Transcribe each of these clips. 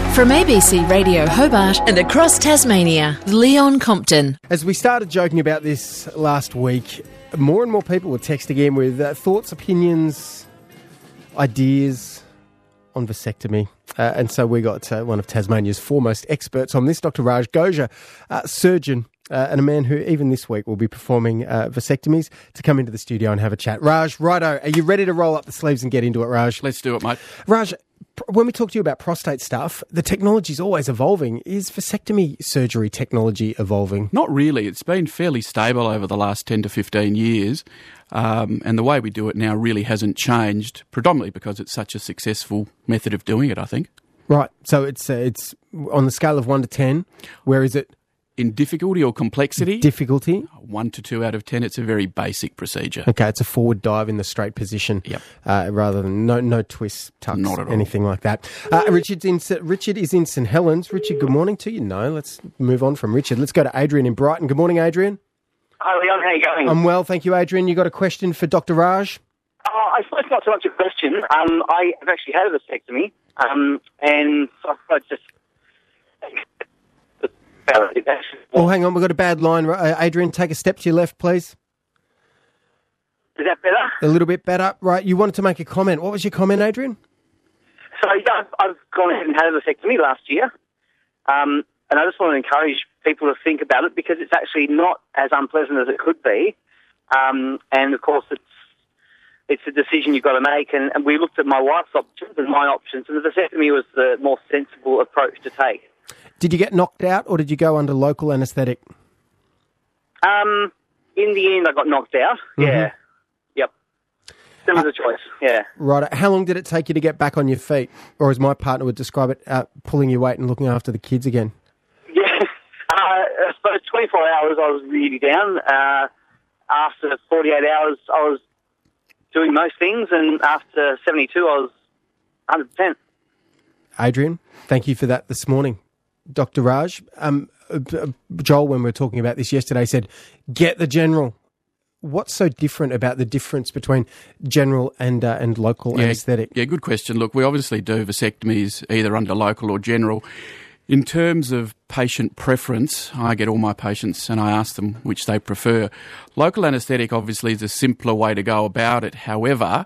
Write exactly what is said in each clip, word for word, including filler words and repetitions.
From A B C Radio Hobart and across Tasmania, Leon Compton. As we started joking about this last week, more and more people were texting in with uh, thoughts, opinions, ideas on vasectomy. Uh, and so we got uh, one of Tasmania's foremost experts on this, Doctor Raj Goja, uh, surgeon, uh, and a man who even this week will be performing uh, vasectomies, to come into the studio and have a chat. Raj, righto, are you ready to roll up the sleeves and get into it, Raj? Let's do it, mate. Raj, when we talk to you about prostate stuff, the technology is always evolving. Is vasectomy surgery technology evolving? Not really. It's been fairly stable over the last ten to fifteen years. Um, and the way we do it now really hasn't changed, predominantly because it's such a successful method of doing it, I think. Right. So it's uh, it's on the scale of one to ten. Where is it? In difficulty or complexity? Difficulty. One to two out of ten. It's a very basic procedure. Okay, it's a forward dive in the straight position. Yep. Uh, rather than no no twists, tucks, Not at all. anything like that. Uh, Richard's in, Richard is in St Helens. Richard, good morning to you. No, let's move on from Richard. Let's go to Adrian in Brighton. Good morning, Adrian. Hi, Leon. How are you going? I'm well, thank you, Adrian. You got a question for Doctor Raj? Oh, I suppose not so much a question. Um, I have actually had a vasectomy, um, and so I just... Oh, hang on, we've got a bad line. Uh, Adrian, take a step to your left, please. Is that better? A little bit better. Right, you wanted to make a comment. What was your comment, Adrian? So, yeah, I've, I've gone ahead and had a vasectomy last year, um, and I just want to encourage people to think about it, because it's actually not as unpleasant as it could be. Um, and, of course, it's it's a decision you've got to make. And, and we looked at my wife's options and my options, and the vasectomy was the more sensible approach to take. Did you get knocked out, or did you go under local anaesthetic? Um, in the end, I got knocked out. Mm-hmm. Yeah. Yep. That was uh, a choice. Yeah. Right. How long did it take you to get back on your feet? Or as my partner would describe it, uh, pulling your weight and looking after the kids again? Yeah. Uh, I suppose twenty-four hours I was really down. Uh, after forty-eight hours, I was doing most things. And after seventy-two, I was one hundred percent. Adrian, thank you for that this morning. Doctor Raj, um, Joel, when we were talking about this yesterday, said, get the general. What's so different about the difference between general and uh, and local yeah, anaesthetic? Yeah, good question. Look, we obviously do vasectomies either under local or general. In terms of patient preference, I get all my patients and I ask them which they prefer. Local anaesthetic obviously is a simpler way to go about it. However,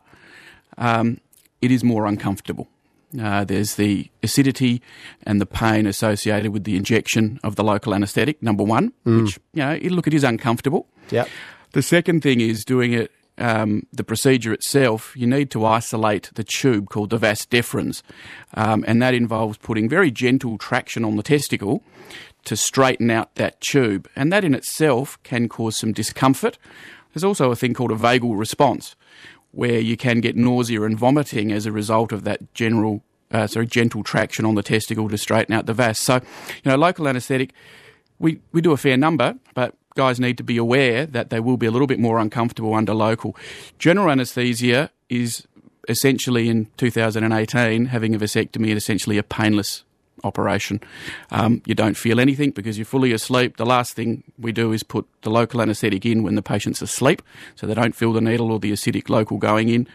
um, it is more uncomfortable. Uh, there's the acidity and the pain associated with the injection of the local anaesthetic, number one, mm. which, you know, it, look, it is uncomfortable. Yep. The second thing is doing it, um, the procedure itself, you need to isolate the tube called the vas deferens, um, and that involves putting very gentle traction on the testicle to straighten out that tube, and that in itself can cause some discomfort. There's also a thing called a vagal response, where you can get nausea and vomiting as a result of that general, uh, sorry, gentle traction on the testicle to straighten out the vas. So, you know, local anaesthetic, we, we do a fair number, but guys need to be aware that they will be a little bit more uncomfortable under local. General anaesthesia is essentially, in two thousand eighteen, having a vasectomy is essentially a painless operation. Um, you don't feel anything because you're fully asleep. The last thing we do is put the local anaesthetic in when the patient's asleep, so they don't feel the needle or the acidic local going in.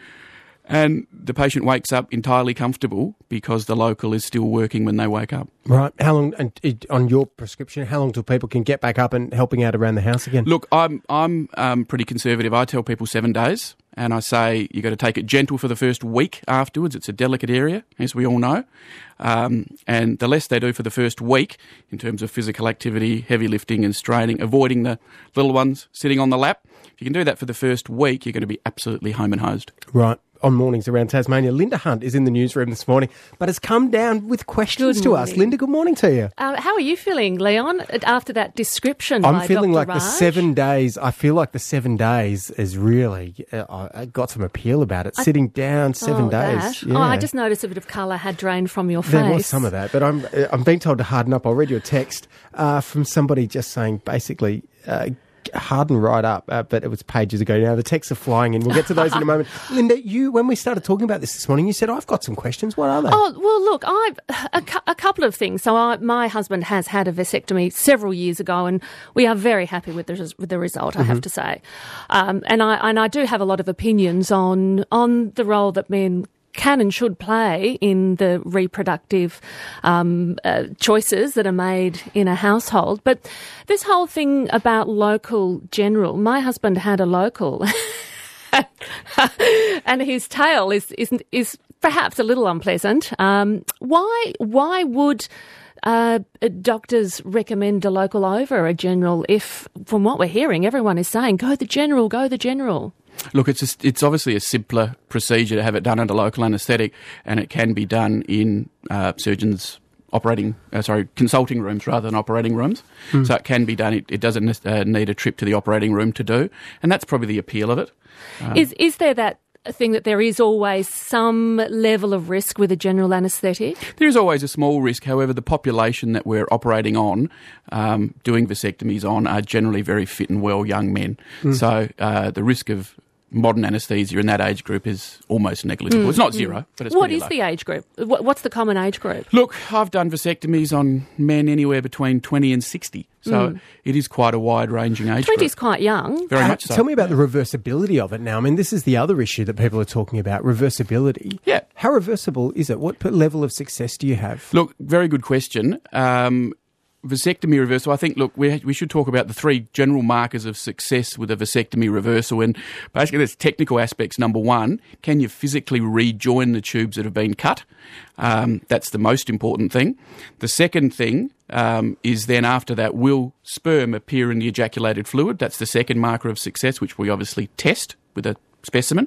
And the patient wakes up entirely comfortable because the local is still working when they wake up. Right. How long, and it, on your prescription, how long till people can get back up and helping out around the house again? Look, I'm I'm um, pretty conservative. I tell people seven days, and I say you've got to take it gentle for the first week afterwards. It's a delicate area, as we all know. Um, and the less they do for the first week in terms of physical activity, heavy lifting and straining, avoiding the little ones sitting on the lap, if you can do that for the first week, you're going to be absolutely home and hosed. Right. On Mornings Around Tasmania, Linda Hunt is in the newsroom this morning, but has come down with questions Good to morning. us. Linda, good morning to you. Uh, how are you feeling, Leon, after that description I'm by feeling Doctor like Raj? the seven days, I feel like the seven days is really, uh, I got some appeal about it. I, Sitting down seven oh, days. That. Yeah. Oh, I just noticed a bit of colour had drained from your face. There was some of that, but I'm, I'm being told to harden up. I'll read you a text uh, from somebody just saying basically, uh, harden right up, uh, but it was pages ago now. The texts are flying in. We'll get to those in a moment. Linda, you, when we started talking about this this morning, you said, I've got some questions. What are they? Oh, well, look, I've a, cu- a couple of things. So I, my husband has had a vasectomy several years ago, and we are very happy with the, res- with the result, I mm-hmm. have to say. Um, and I and I do have a lot of opinions on on the role that men can and should play in the reproductive um, uh, choices that are made in a household. But this whole thing about local general, my husband had a local and his tale is, is, is perhaps a little unpleasant. Um, why, why would uh, doctors recommend a local over a general if, from what we're hearing, everyone is saying, go the general, go the general? Look, it's a, it's obviously a simpler procedure to have it done under local anaesthetic, and it can be done in uh, surgeons' operating, uh, sorry, consulting rooms rather than operating rooms. Mm. So it can be done. It, it doesn't uh, need a trip to the operating room to do, and that's probably the appeal of it. Um, is is there that thing that there is always some level of risk with a general anaesthetic? There is always a small risk. However, the population that we're operating on, um, doing vasectomies on, are generally very fit and well young men. Mm. So uh, the risk of modern anaesthesia in that age group is almost negligible. Mm. It's not zero, but it's What pretty is low. the age group? What's the common age group? Look, I've done vasectomies on men anywhere between twenty and sixty. So mm. it is quite a wide-ranging age twenty is group. quite young. Very uh, much so. Tell me about the reversibility of it now. I mean, this is the other issue that people are talking about, reversibility. Yeah. How reversible is it? What level of success do you have? Look, very good question. Um, vasectomy reversal, I think, look, we we should talk about the three general markers of success with a vasectomy reversal. And basically, there's technical aspects. Number one, can you physically rejoin the tubes that have been cut? Um, that's the most important thing. The second thing um, is then after that, will sperm appear in the ejaculated fluid? That's the second marker of success, which we obviously test with a specimen.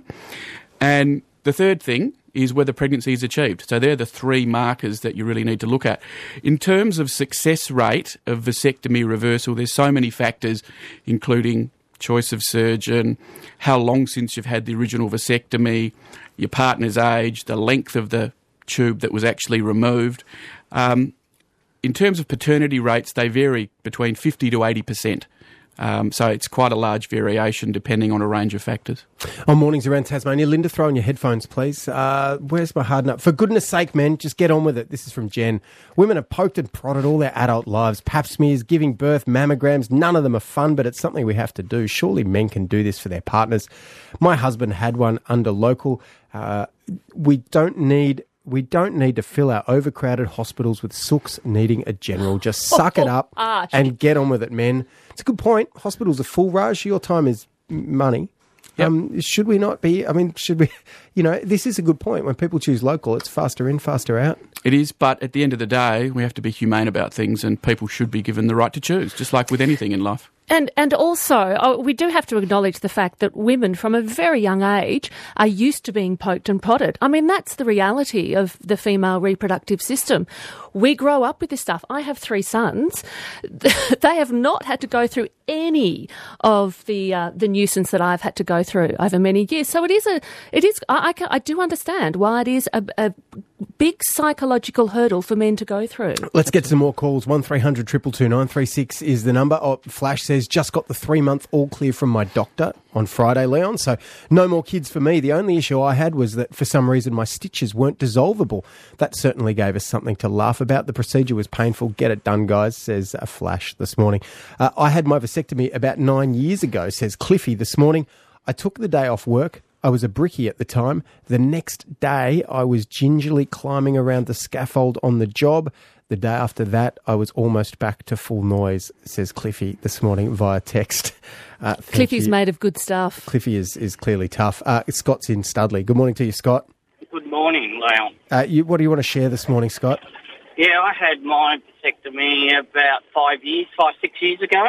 And the third thing is whether pregnancy is achieved. So they're the three markers that you really need to look at. In terms of success rate of vasectomy reversal, there's so many factors, including choice of surgeon, how long since you've had the original vasectomy, your partner's age, the length of the tube that was actually removed. Um, in terms of paternity rates, they vary between fifty to eighty percent. Um, so it's quite a large variation depending on a range of factors. On Mornings Around Tasmania, Linda, throw on your headphones, please. Uh, where's my hard nut? For goodness sake, men, just get on with it. This is from Jen. Women are poked and prodded all their adult lives. Pap smears, giving birth, mammograms, none of them are fun, but it's something we have to do. Surely men can do this for their partners. My husband had one under local. Uh, we don't need... We don't need to fill our overcrowded hospitals with sooks needing a general. Just suck it up Arch. and get on with it, men. It's a good point. Hospitals are full, Raj. Your time is money. Yep. Um, should we not be, I mean, should we, you know, this is a good point. When people choose local, it's faster in, faster out. It is, but at the end of the day, we have to be humane about things, and people should be given the right to choose, just like with anything in life. And and also, oh, we do have to acknowledge the fact that women from a very young age are used to being poked and prodded. I mean, that's the reality of the female reproductive system. We grow up with this stuff. I have three sons. They have not had to go through any of the uh, the nuisance that I've had to go through over many years. So it is a it is I I, can, I do understand why it is a, a big psychological hurdle for men to go through. Let's get some more calls. one three hundred two two two nine three six is the number. Oh, Flash says, just got the three-month all clear from my doctor on Friday, Leon, so no more kids for me. The only issue I had was that for some reason my stitches weren't dissolvable. That certainly gave us something to laugh about. The procedure was painful. Get it done, guys, says a Flash this morning. Uh, I had my vasectomy about nine years ago, says Cliffy this morning. I took the day off work. I was a brickie at the time. The next day, I was gingerly climbing around the scaffold on the job. The day after that, I was almost back to full noise, says Cliffy this morning via text. Uh, Cliffy's you. made of good stuff. Cliffy is, is clearly tough. Uh, Scott's in Studley. Good morning to you, Scott. Good morning, Leon. Uh, you, what do you want to share this morning, Scott? Yeah, I had my vasectomy about five years, five, six years ago,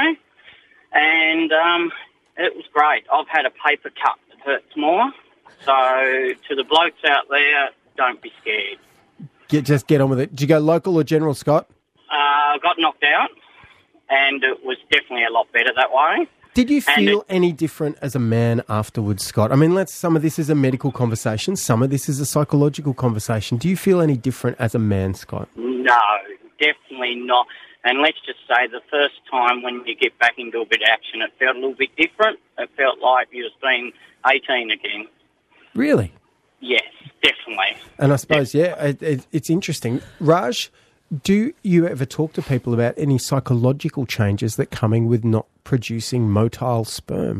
and um, it was great. I've had a paper cut that hurts more, so to the blokes out there, don't be scared. Get, just get on with it. Did you go local or general, Scott? Uh, I got knocked out, and it was definitely a lot better that way. Did you feel it, any different as a man afterwards, Scott? I mean, let's, some of this is a medical conversation, some of this is a psychological conversation. Do you feel any different as a man, Scott? No, definitely not. And let's just say the first time when you get back into a bit of action, it felt a little bit different. It felt like you was being eighteen again. Really? Yes, definitely. And I suppose, yeah, it, it, it's interesting. Raj, do you ever talk to people about any psychological changes that coming with not producing motile sperm?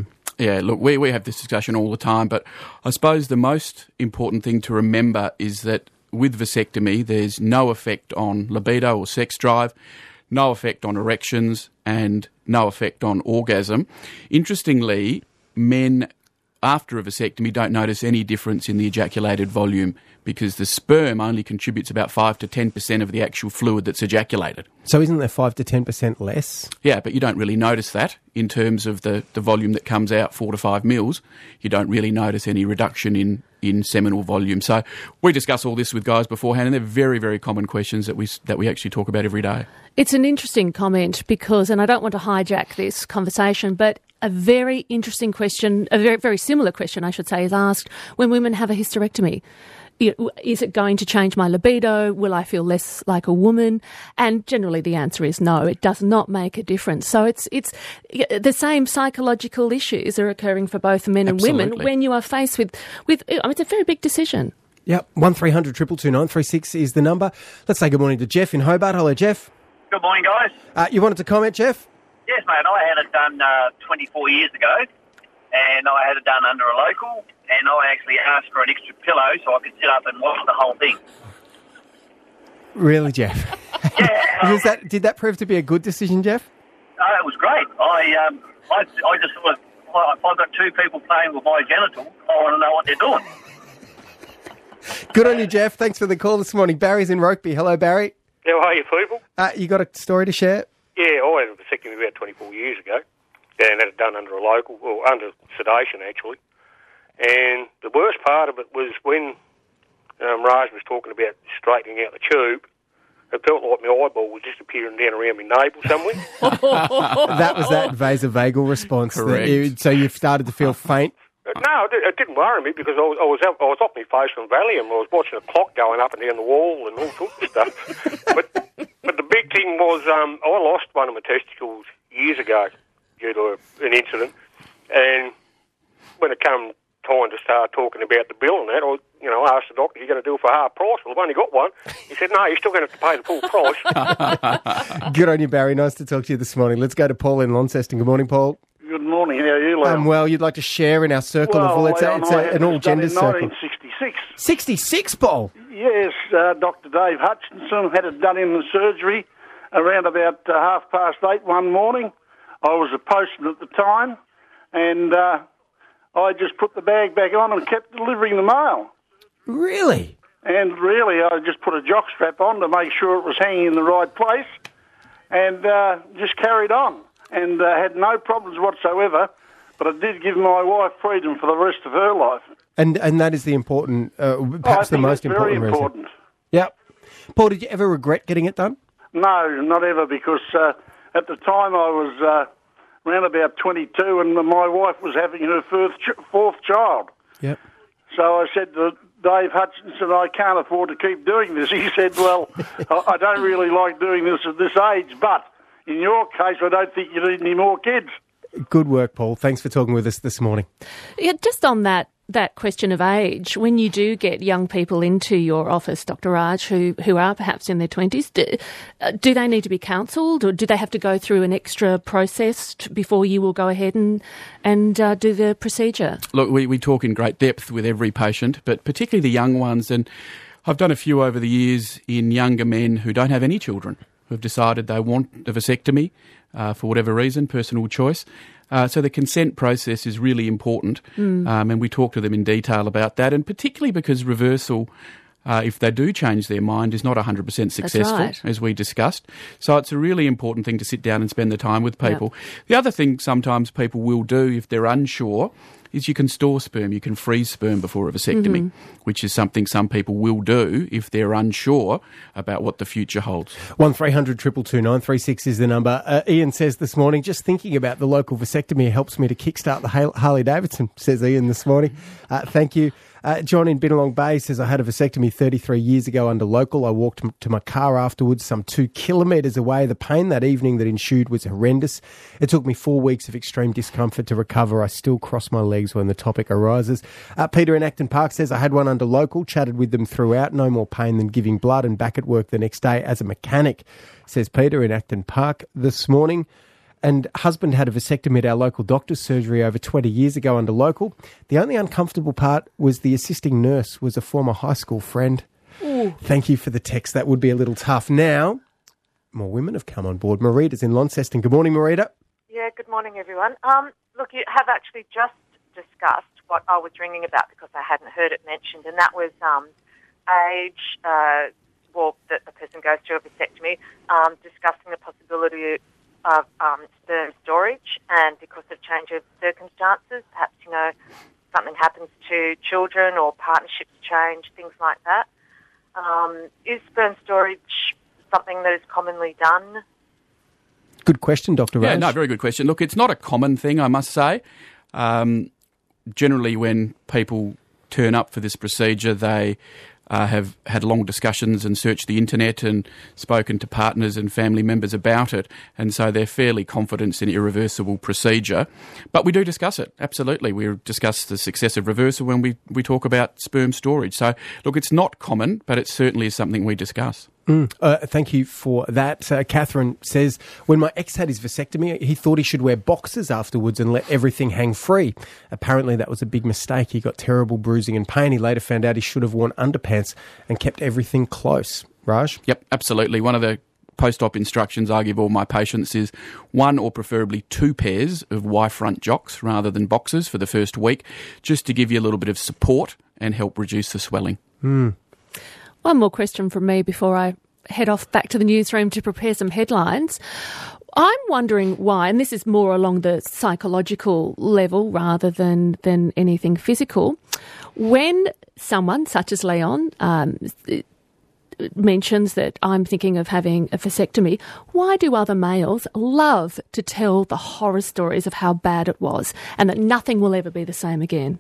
Yeah, look, we, we have this discussion all the time, but I suppose the most important thing to remember is that with vasectomy, there's no effect on libido or sex drive, no effect on erections, and no effect on orgasm. Interestingly, men after a vasectomy don't notice any difference in the ejaculated volume because the sperm only contributes about five to ten percent of the actual fluid that's ejaculated. So isn't there five to ten percent less? Yeah, but you don't really notice that in terms of the, the volume that comes out, four to five mils. You don't really notice any reduction in, in seminal volume. So we discuss all this with guys beforehand, and they're very, very common questions that we that we actually talk about every day. It's an interesting comment because, and I don't want to hijack this conversation, but a very interesting question, a very, very similar question, I should say, is asked when women have a hysterectomy. Is it going to change my libido? Will I feel less like a woman? And generally the answer is no, it does not make a difference. So it's it's the same psychological issues are occurring for both men and Absolutely. women when you are faced with, with I mean, it's a very big decision. Yep, one three hundred two two two nine three six is the number. Let's say good morning to Jeff in Hobart. Hello, Jeff. Good morning, guys. Uh, you wanted to comment, Jeff? Yes, mate. I had it done uh, twenty-four years ago, and I had it done under a local, and I actually asked for an extra pillow so I could sit up and watch the whole thing. Really, Jeff? Yeah. Was that, did that prove to be a good decision, Jeff? No, it was great. I um, I, I just thought, if I've got two people playing with my genitals, I want to know what they're doing. Good on you, Jeff. Thanks for the call this morning. Barry's in Rokeby. Hello, Barry. How are you, people? Uh, you got a story to share? Yeah, I had a vasectomy about twenty-four years ago, and had it done under a local, or under sedation, actually. And the worst part of it was when um, Raj was talking about straightening out the tube, it felt like my eyeball was disappearing down around my navel somewhere. That was that vasovagal response. that Correct. you- so you started to feel faint? No, it, di- it didn't worry me because I was, I was, out, I was off my face on Valium. I was watching the clock going up and down the wall and all sorts of stuff. but but the big thing was um, I lost one of my testicles years ago due to a, an incident. And when it came time to start talking about the bill and that, I you know, asked the doctor, "You're going to do it for half price?" Well, I've only got one. He said, "No, you're still going to have to pay the full price." Good on you, Barry. Nice to talk to you this morning. Let's go to Paul in Launceston. Good morning, Paul. Good morning. How are you, Leon? Um, well, you'd like to share in our circle well, of... Well, it's a, Leon, it's I a, had an this all-gender done in circle. nineteen sixty-six. sixty-six, Paul? Yes, uh, Doctor Dave Hutchinson had it done in the surgery around about uh, half past eight one morning. I was a postman at the time, and uh, I just put the bag back on and kept delivering the mail. Really? And really, I just put a jock strap on to make sure it was hanging in the right place, and uh, just carried on, and uh, had no problems whatsoever. But I did give my wife freedom for the rest of her life. And and that is the important, uh, I perhaps the think most that's very important important. reason. Yep. Paul, did you ever regret getting it done? No, not ever, because uh, at the time I was uh, around about twenty-two, and my wife was having her fourth, ch- fourth child. Yep. So I said to Dave Hutchinson, "I can't afford to keep doing this." He said, "Well, I, I don't really like doing this at this age, but in your case, I don't think you need any more kids." Good work, Paul. Thanks for talking with us this morning. Yeah, just on that that question of age, when you do get young people into your office, Doctor Raj, who, who are perhaps in their twenties, do, uh, do they need to be counselled, or do they have to go through an extra process t- before you will go ahead and, and uh, do the procedure? Look, we, we talk in great depth with every patient, but particularly the young ones, and I've done a few over the years in younger men who don't have any children, who have decided they want a vasectomy uh, for whatever reason, personal choice. Uh, so the consent process is really important, mm. um, and we talk to them in detail about that, and particularly because reversal, uh, if they do change their mind, is not one hundred percent successful, right. as we discussed. So it's a really important thing to sit down and spend the time with people. Yep. The other thing sometimes people will do if they're unsure is you can store sperm, you can freeze sperm before a vasectomy, mm-hmm. which is something some people will do if they're unsure about what the future holds. one three hundred two two two nine three six is the number. Uh, Ian says this morning, just thinking about the local vasectomy helps me to kickstart the Harley-Davidson, says Ian this morning. Uh, thank you. Uh, John in Bennelong Bay says, I had a vasectomy thirty-three years ago under local. I walked to my car afterwards, some two kilometres away. The pain that evening that ensued was horrendous. It took me four weeks of extreme discomfort to recover. I still cross my legs when the topic arises. Uh, Peter in Acton Park says, I had one under local, chatted with them throughout. No more pain than giving blood, and back at work the next day as a mechanic, says Peter in Acton Park this morning. and husband had a vasectomy at our local doctor's surgery over twenty years ago under local. The only uncomfortable part was the assisting nurse was a former high school friend. Ooh. Thank you for the text. That would be a little tough. Now, more women have come on board. Marita's in Launceston. Good morning, Marita. Yeah, good morning, everyone. Um, look, you have actually just discussed what I was ringing about because I hadn't heard it mentioned, and that was um, age, uh, well, that the person goes through a vasectomy, um, discussing the possibility of um, sperm storage, and because of change of circumstances, perhaps, you know, something happens to children or partnerships change, things like that. Um, is sperm storage something that is commonly done? Good question, Doctor Raj. Yeah, no, very good question. Look, it's not a common thing, I must say. Um, generally, when people turn up for this procedure, they uh, have had long discussions and searched the internet and spoken to partners and family members about it, and so they're fairly confident it's an irreversible procedure. But we do discuss it, absolutely. We discuss the success of reversal when we, we talk about sperm storage. So, look, it's not common, but it certainly is something we discuss. Mm, uh, thank you for that. Uh, Catherine says, when my ex had his vasectomy, he thought he should wear boxers afterwards and let everything hang free. Apparently that was a big mistake. He got terrible bruising and pain. He later found out he should have worn underpants and kept everything close. Raj? Yep, absolutely. One of the post-op instructions I give all my patients is one or preferably two pairs of Y-front jocks rather than boxers for the first week, just to give you a little bit of support and help reduce the swelling. Mm. One more question from me before I head off back to the newsroom to prepare some headlines. I'm wondering why, and this is more along the psychological level rather than, than anything physical, when someone such as Leon um, mentions that I'm thinking of having a vasectomy, why do other males love to tell the horror stories of how bad it was and that nothing will ever be the same again?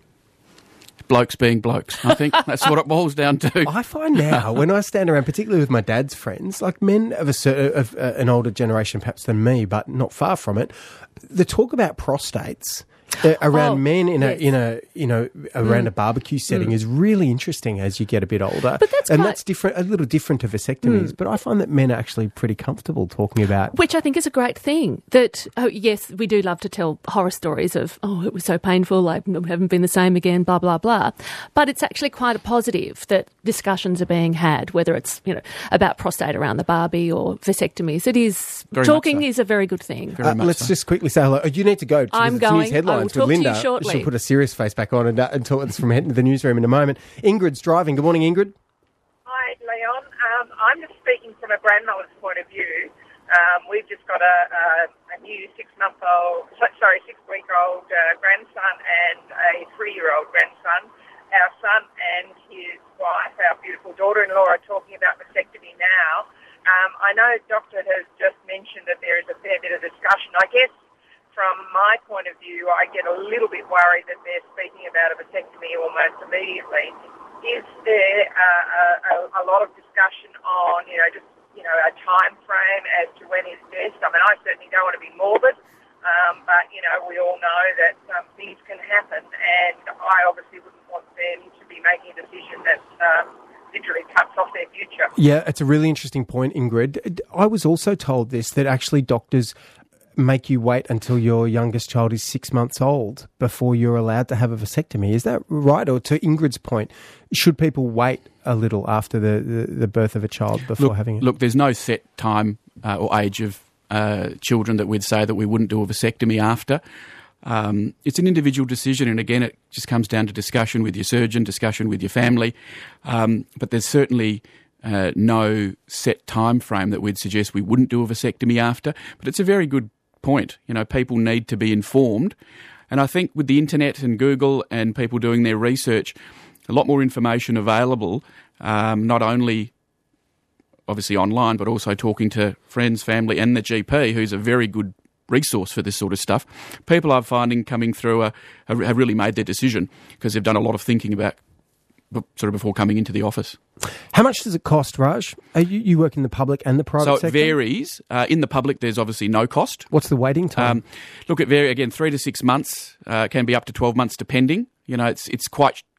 Blokes being blokes. I think that's what it boils down to. I find now, when I stand around, particularly with my dad's friends, like men of, a certain, of uh, an older generation perhaps than me, but not far from it, the talk about prostates uh, around oh, men in yes. a in a you know around mm. a barbecue setting mm. is really interesting as you get a bit older. But that's and quite... that's different, a little different to vasectomies. Mm. But I find that men are actually pretty comfortable talking about, which I think is a great thing. That oh yes, we do love to tell horror stories of oh it was so painful, I haven't been the same again, blah blah blah. But it's actually quite a positive that discussions are being had, whether it's you know about prostate around the barbie or vasectomies. It is very talking so. is a very good thing. Uh, let's so. just quickly say hello. Oh, you need to go. To I'm the going. News headlines I will talk with Linda. to you shortly. She'll put a serious face back on and, uh, and talk us from the newsroom in a moment. Ingrid's driving. Good morning, Ingrid. Hi, Leon. Um, I'm just speaking from a grandmother's point of view. Um, we've just got a, a, a new six-month-old, sorry, six-week-old uh, grandson and a three-year-old grandson. Our son and his wife, our beautiful daughter-in-law, are talking about vasectomy now. Um, I know Doctor has just mentioned that there is a fair bit of discussion. I guess from my point of view, I get a little bit worried that they're speaking about a vasectomy almost immediately. Is there uh, a, a lot of discussion on, you know, just, you know, a time frame as to when is best? I mean, I certainly don't want to be morbid, um, but, you know, we all know that um, things can happen, and I obviously wouldn't want them to be making a decision that um, literally cuts off their future. Yeah, it's a really interesting point, Ingrid. I was also told this, that actually doctors make you wait until your youngest child is six months old before you're allowed to have a vasectomy. Is that right? Or to Ingrid's point, should people wait a little after the, the, the birth of a child before look, having it? Look, there's no set time uh, or age of uh, children that we'd say that we wouldn't do a vasectomy after. Um, it's an individual decision, and again, it just comes down to discussion with your surgeon, discussion with your family. Um, but there's certainly uh, no set time frame that we'd suggest we wouldn't do a vasectomy after. But it's a very good point. You know, people need to be informed. And I think with the internet and Google and people doing their research, a lot more information available, um, not only obviously online, but also talking to friends, family and the G P, who's a very good resource for this sort of stuff. People I'm finding coming through are, have really made their decision because they've done a lot of thinking about sort of before coming into the office. How much does it cost, Raj? Are you, you work in the public and the private sector? sector? So it varies. Uh, in the public, there's obviously no cost. What's the waiting time? Um, look, it varies, again, three to six months, uh, can be up to twelve months depending. You know, it's it's quite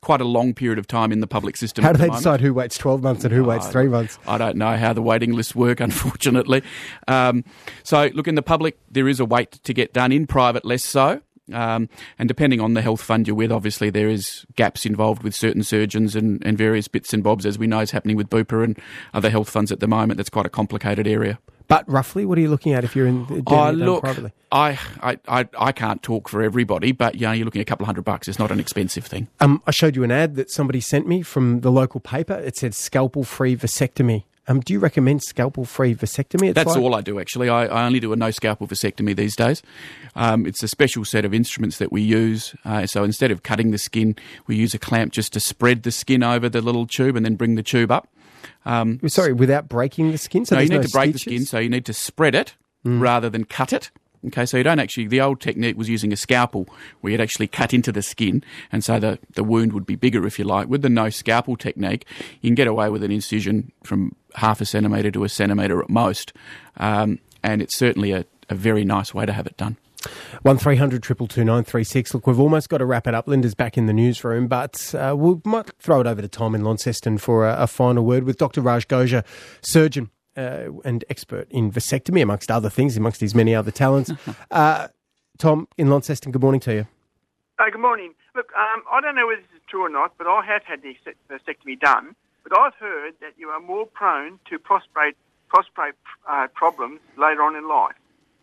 quite a long period of time in the public system. How do at the they moment. decide who waits twelve months and who Oh, waits three months? I don't know how the waiting lists work, unfortunately. Um, so, look, in the public, there is a wait to get done. In private, less so. Um, and depending on the health fund you're with, obviously there is gaps involved with certain surgeons and, and various bits and bobs, as we know is happening with Bupa and other health funds at the moment. That's quite a complicated area. But roughly, what are you looking at if you're in getting Oh, it done look, privately? I, I, I, I can't talk for everybody, but you know, you're looking at a couple of hundred bucks. It's not an expensive thing. Um, I showed you an ad that somebody sent me from the local paper. It said scalpel-free vasectomy. Um, do you recommend scalpel-free vasectomy? It's That's like- all I do, actually. I, I only do a no-scalpel vasectomy these days. Um, it's a special set of instruments that we use. Uh, so instead of cutting the skin, we use a clamp just to spread the skin over the little tube and then bring the tube up. Um, Sorry, without breaking the skin? So no, you there's need no to break the stitches? skin, so you need to spread it rather than cut it. Okay, so you don't actually, the old technique was using a scalpel where you'd actually cut into the skin, and so the, the wound would be bigger, if you like. With the no scalpel technique, you can get away with an incision from half a centimetre to a centimetre at most, um, and it's certainly a, a very nice way to have it done. one three hundred two two two nine three six. Look, we've almost got to wrap it up. Linda's back in the newsroom, but uh, we might throw it over to Tom in Launceston for a, a final word with Doctor Raj Goja, surgeon uh, and expert in vasectomy, amongst other things, amongst his many other talents. uh, Tom in Launceston, good morning to you. Uh, good morning. Look, um, I don't know whether this is true or not, but I have had the vasectomy done. But I've heard that you are more prone to prostate prostate uh, problems later on in life.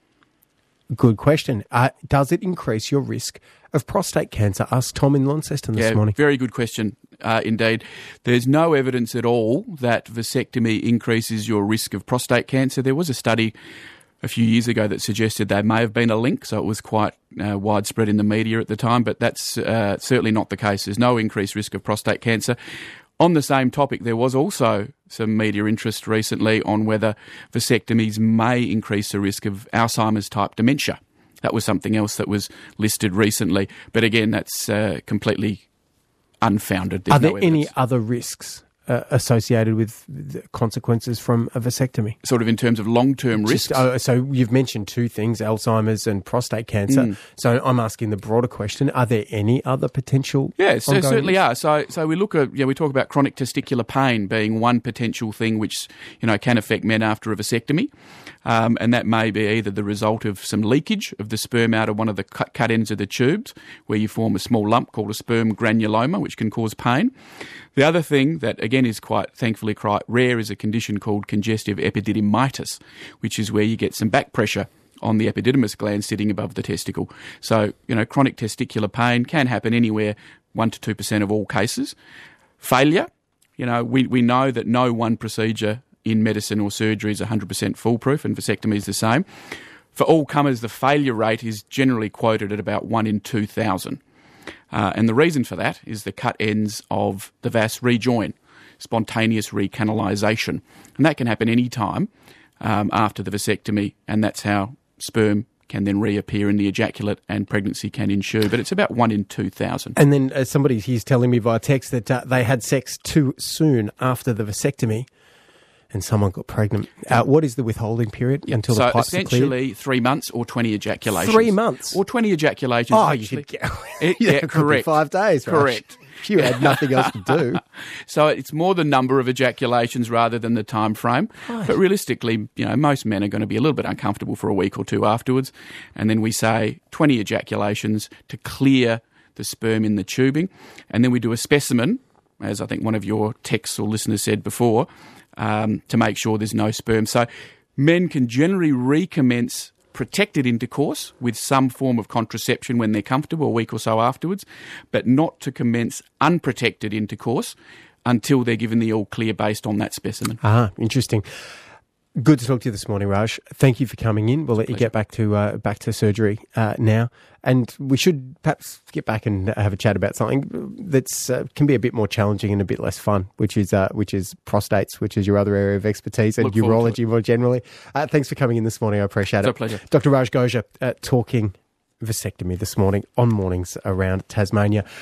Good question. Uh, does it increase your risk of prostate cancer? Asked Tom in Launceston this yeah, morning. Very good question, uh, indeed. There's no evidence at all that vasectomy increases your risk of prostate cancer. There was a study a few years ago that suggested there may have been a link, so it was quite uh, widespread in the media at the time, but that's uh, certainly not the case. There's no increased risk of prostate cancer. On the same topic, there was also some media interest recently on whether vasectomies may increase the risk of Alzheimer's type dementia. That was something else that was listed recently. But again, that's uh, completely unfounded. There's Are there no any evidence. other risks uh, associated with the consequences from a vasectomy? Sort of in terms of long-term risks? Just, oh, so you've mentioned two things, Alzheimer's and prostate cancer. Mm. So I'm asking the broader question, are there any other potential Yes, there ongoing certainly risks? are. So, so we look at, you know, we talk about chronic testicular pain being one potential thing which, you know, can affect men after a vasectomy. Um, and that may be either the result of some leakage of the sperm out of one of the cut, cut ends of the tubes, where you form a small lump called a sperm granuloma, which can cause pain. The other thing that, again, is quite, thankfully, quite rare is a condition called congestive epididymitis, which is where you get some back pressure on the epididymis gland sitting above the testicle. So, you know, chronic testicular pain can happen anywhere, one to two percent of all cases. Failure, you know, we, we know that no one procedure in medicine or surgery is one hundred percent foolproof, and vasectomy is the same. For all comers, the failure rate is generally quoted at about one in two thousand. Uh, and the reason for that is the cut ends of the vas rejoin, spontaneous recanalisation. And that can happen any time um, after the vasectomy, and that's how sperm can then reappear in the ejaculate and pregnancy can ensue. But it's about one in two thousand. And then uh, somebody he's telling me via text that uh, they had sex too soon after the vasectomy and someone got pregnant. Uh, what is the withholding period Yep. until so the pipes are essentially cleared? three months or twenty ejaculations. Three months? Or twenty ejaculations. Oh, you actually. could get... It, yeah, yeah, it could be correct. five days, Raj. Correct. You had nothing else to do. So it's more the number of ejaculations rather than the time frame. Right. But realistically, you know, most men are going to be a little bit uncomfortable for a week or two afterwards. And then we say twenty ejaculations to clear the sperm in the tubing. And then we do a specimen, as I think one of your texts or listeners said before, um, to make sure there's no sperm. So men can generally recommence protected intercourse with some form of contraception when they're comfortable, a week or so afterwards, but not to commence unprotected intercourse until they're given the all clear based on that specimen. Ah, interesting. Good to talk to you this morning, Raj. Thank you for coming in. We'll let you get back to uh, back to surgery uh, now, and we should perhaps get back and have a chat about something that's uh, can be a bit more challenging and a bit less fun, which is uh, which is prostates, which is your other area of expertise, and Look forward to urology more generally. Uh, thanks for coming in this morning. I appreciate It's it. a pleasure. Doctor Raj Goja uh, talking vasectomy this morning on Mornings Around Tasmania.